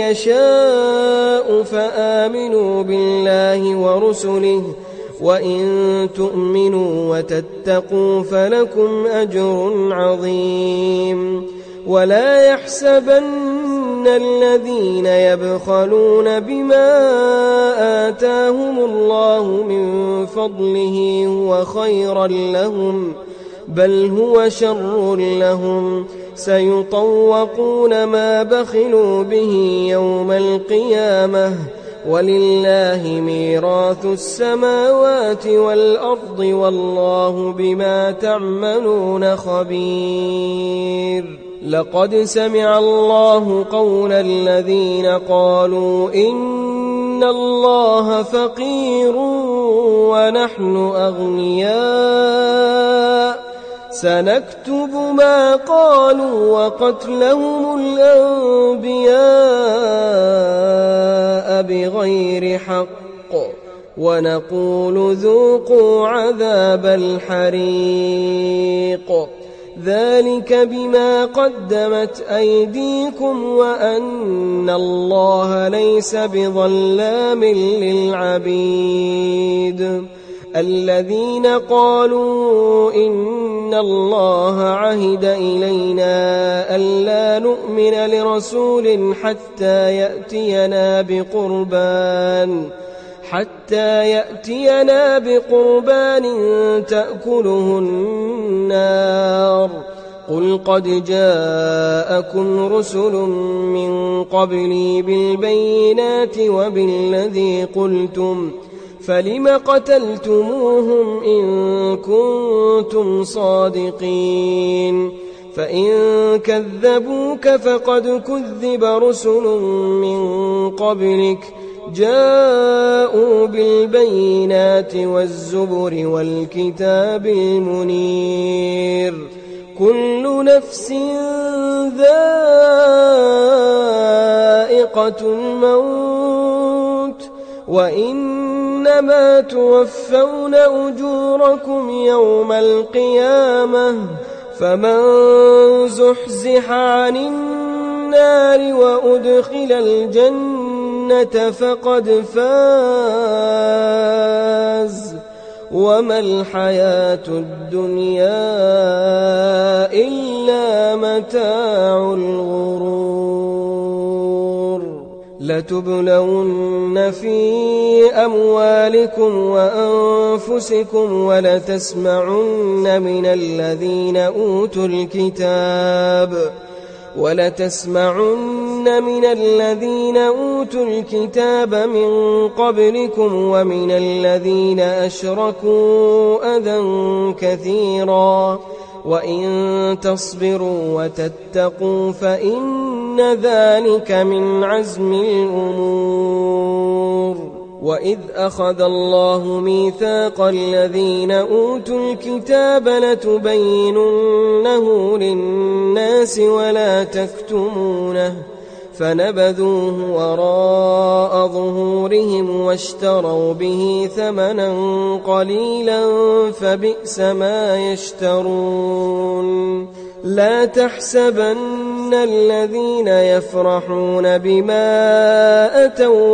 يشاء فآمنوا بالله ورسله وإن تؤمنوا وتتقوا فلكم أجر عظيم ولا يحسبن الذين يبخلون بما آتاهم الله من فضله هو خيرا لهم بل هو شر لهم سيطوقون ما بخلوا به يوم القيامة ولله ميراث السماوات والأرض والله بما تعملون خبير لقد سمع الله قول الذين قالوا إن الله فقير ونحن أغنياء سنكتب ما قالوا وقتلهم الأنبياء بغير حق ونقول ذوقوا عذاب الحريق ذلك بما قدمت أيديكم وأن الله ليس بظلام للعبيد الذين قالوا إن الله عهد إلينا ألا نؤمن لرسول حتى يأتينا بقربان تأكله النار قل قد جاءكم رسل من قبلي بالبينات وبالذي قلتم فلم قتلتموهم إن كنتم صادقين فإن كذبوك فقد كذب رسل من قبلك جاءوا بالبينات والزبر والكتاب المنير كل نفس ذائقة الموت وإنما توفون أجوركم يوم القيامة فمن زحزح عن النار وأدخل الجنة فقد فاز وما الحياة الدنيا إلا متاع الغرور لتبلون في أموالكم وأنفسكم ولتسمعن من الذين أوتوا الكتاب من قبلكم ومن الذين أشركوا أذى كثيرا وإن تصبروا وتتقوا فإن ذلك من عزم الأمور وإذ أخذ الله ميثاق الذين أوتوا الكتاب لتبيننه للناس ولا تكتمونه فنبذوه وراء ظهورهم واشتروا به ثمنا قليلا فبئس ما يشترون لا تحسبن الذين يفرحون بما أتوا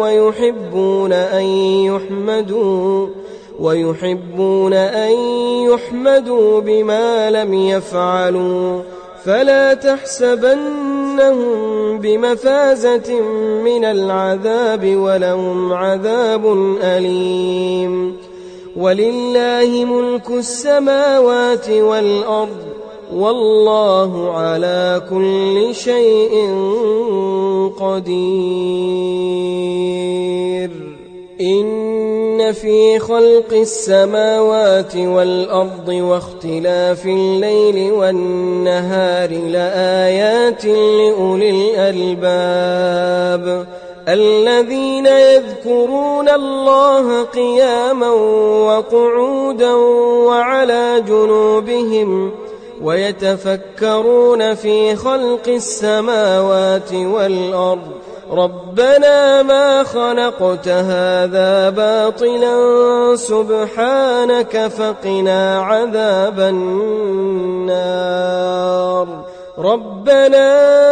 ويحبون أن يحمدوا بما لم يفعلوا فلا تحسبنهم بمفازة من العذاب ولهم عذاب أليم ولله ملك السماوات والأرض والله على كل شيء قدير إن في خلق السماوات والأرض واختلاف الليل والنهار لآيات لأولي الألباب الذين يذكرون الله قياما وقعودا وعلى جنوبهم ويتفكرون في خلق السماوات والأرض ربنا ما خلقت هذا باطلا سبحانك فقنا عذاب النار ربنا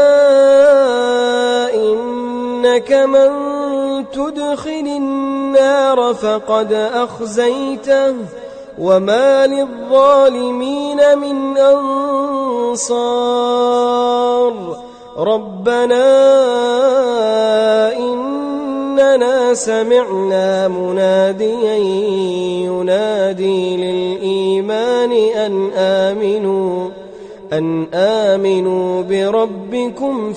إنك من تدخل النار فقد أخزيته وما للظالمين من أنصار ربنا إننا سمعنا مناديا ينادي للإيمان أن آمنوا بربكم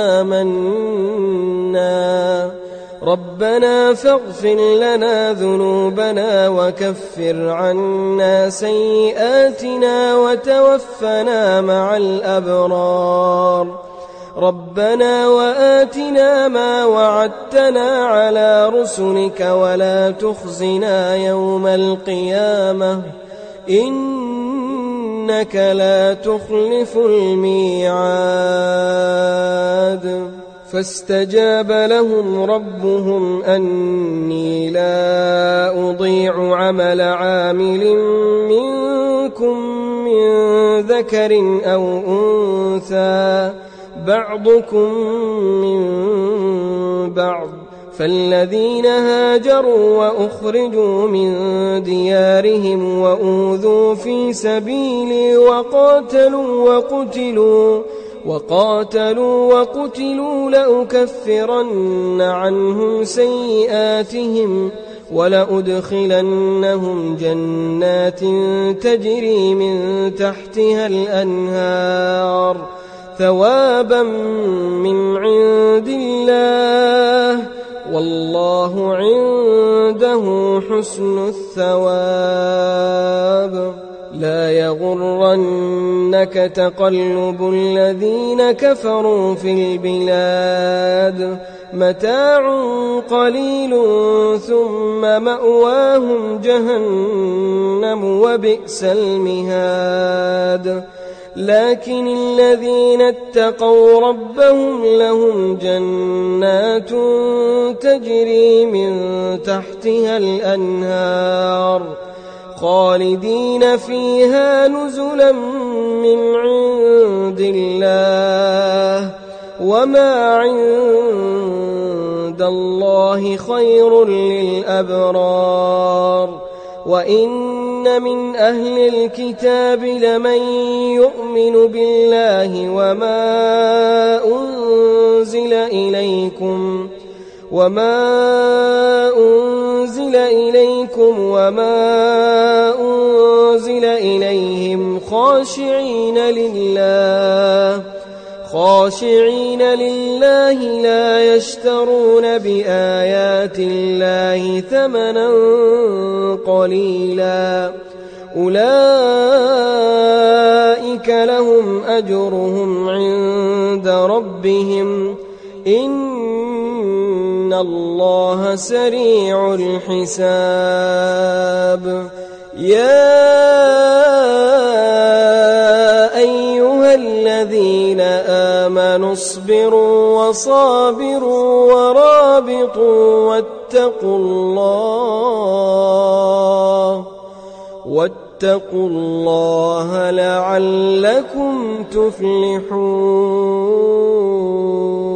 فآمنا ربنا فاغفر لنا ذنوبنا وكفر عنا سيئاتنا وتوفنا مع الأبرار ربنا وآتنا ما وعدتنا على رسلك ولا تخزنا يوم القيامة إنك لا تخلف الميعاد فاستجاب لهم ربهم أني لا أضيع عمل عامل منكم من ذكر أو أنثى بعضكم من بعض فالذين هاجروا وأخرجوا من ديارهم وأوذوا في سبيلي وقاتلوا وقتلوا لأكفرن عنهم سيئاتهم ولأدخلنهم جنات تجري من تحتها الأنهار ثوابا من عند الله والله عنده حسن الثواب. لا يغرنك تقلب الذين كفروا في البلاد متاع قليل ثم مأواهم جهنم وبئس المهاد. لكن الذين اتقوا ربهم لهم جنات تجري من تحتها الأنهار خالدين فيها نزلا من عند الله وما عند الله خير للأبرار. وإن من أهل الكتاب لمن يؤمن بالله وما أنزل إليكم وما أنزل إليهم خاشعين لله لا يشترون بآيات الله ثمنا قليلا أولئك لهم أجرهم عند ربهم إن الله سريع الحساب. يا أيها الذين آمنوا اصبروا وصابروا ورابطوا واتقوا الله لعلكم تفلحون.